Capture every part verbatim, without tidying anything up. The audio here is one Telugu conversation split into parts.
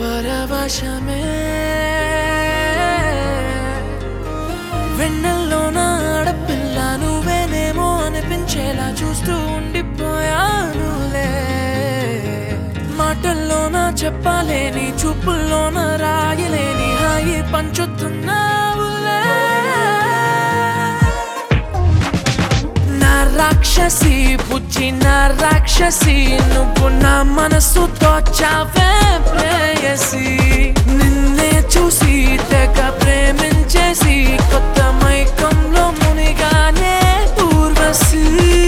పరవశమే వెన్నెల్లోన ఆడపిల్ల నువ్వేనేమో అనిపించేలా చూస్తూ ఉండిపోయానులే మాటల్లోన చెప్పలేని చూపుల్లోన రాయలేని హాయి పంచుతున్నావులే నా రాక్షసి బుజ్జి నా రాక్షసి నువ్వు నా మనసు తోచావే ప్రేయసి నిన్నే చూసి తెగ ప్రేమించేసి కొత్త మైకంలో మునిగానే ఊర్వశి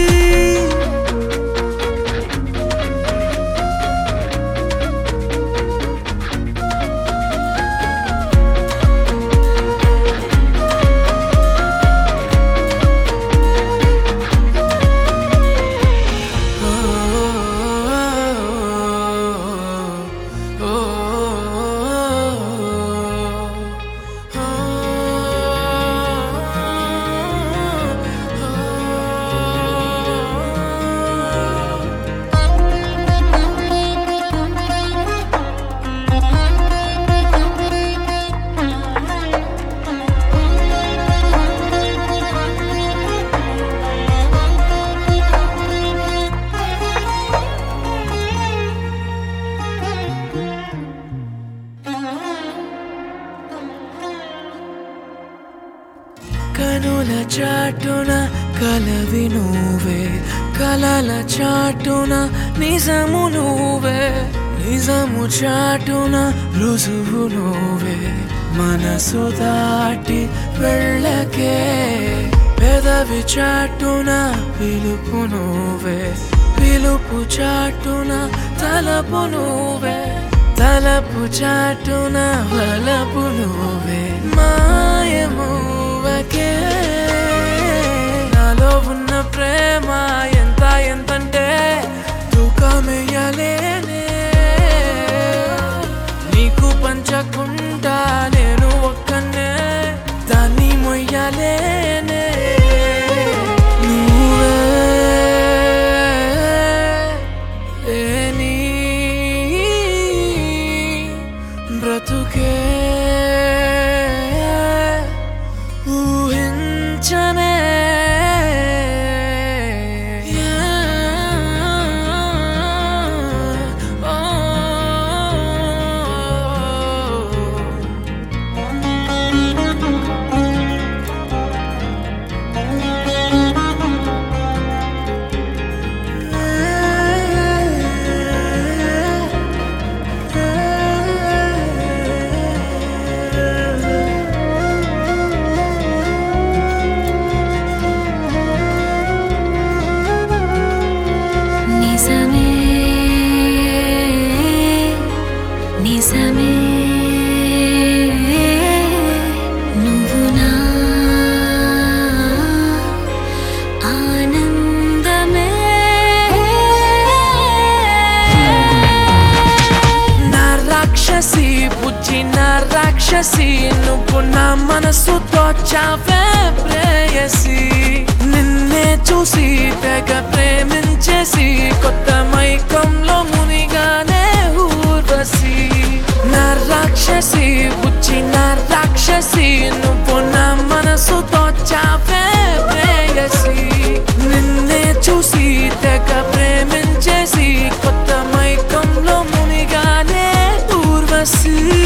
కనుల చాటున కలవి నువ్వే కలల చాటున నిజము నువ్వే నిజము చాటున రుజువు నువ్వే మనసు దాటి వెళ్ళకే పెదవి చాటున పిలుపు నువ్వే పిలుపు చాటున తలపు నువ్వే తలపు చాటున వలపు నువ్వే మాయము నాలో ఉన్న ప్రేమ ఎంత ఎంతంటే తూకమేయలేనే నీకు పంచకుండా నేను ఒక్కనే దాన్ని మొయ్యలేనే నువ్వే లేని బ్రతుకే ఊహించనే నిజమే నువ్వు నా ఆనందమే నా రాక్షసి బుజ్జి నా రాక్షసి నువ్వు నా మనసు తోచావే ప్రేయసి నిన్నే చూసి తెగ ప్రేమించేసి కొత్త మైకంలో మునిగానే ఊర్వశి నా రాక్షసి బుజ్జి నా రాక్షసి నువ్వు నా మనసు తోచావే ప్రేయసి నిన్నే చూసి తెగ ప్రేమించేసి కొత్త మైకంలో మునిగానే ఊర్వశి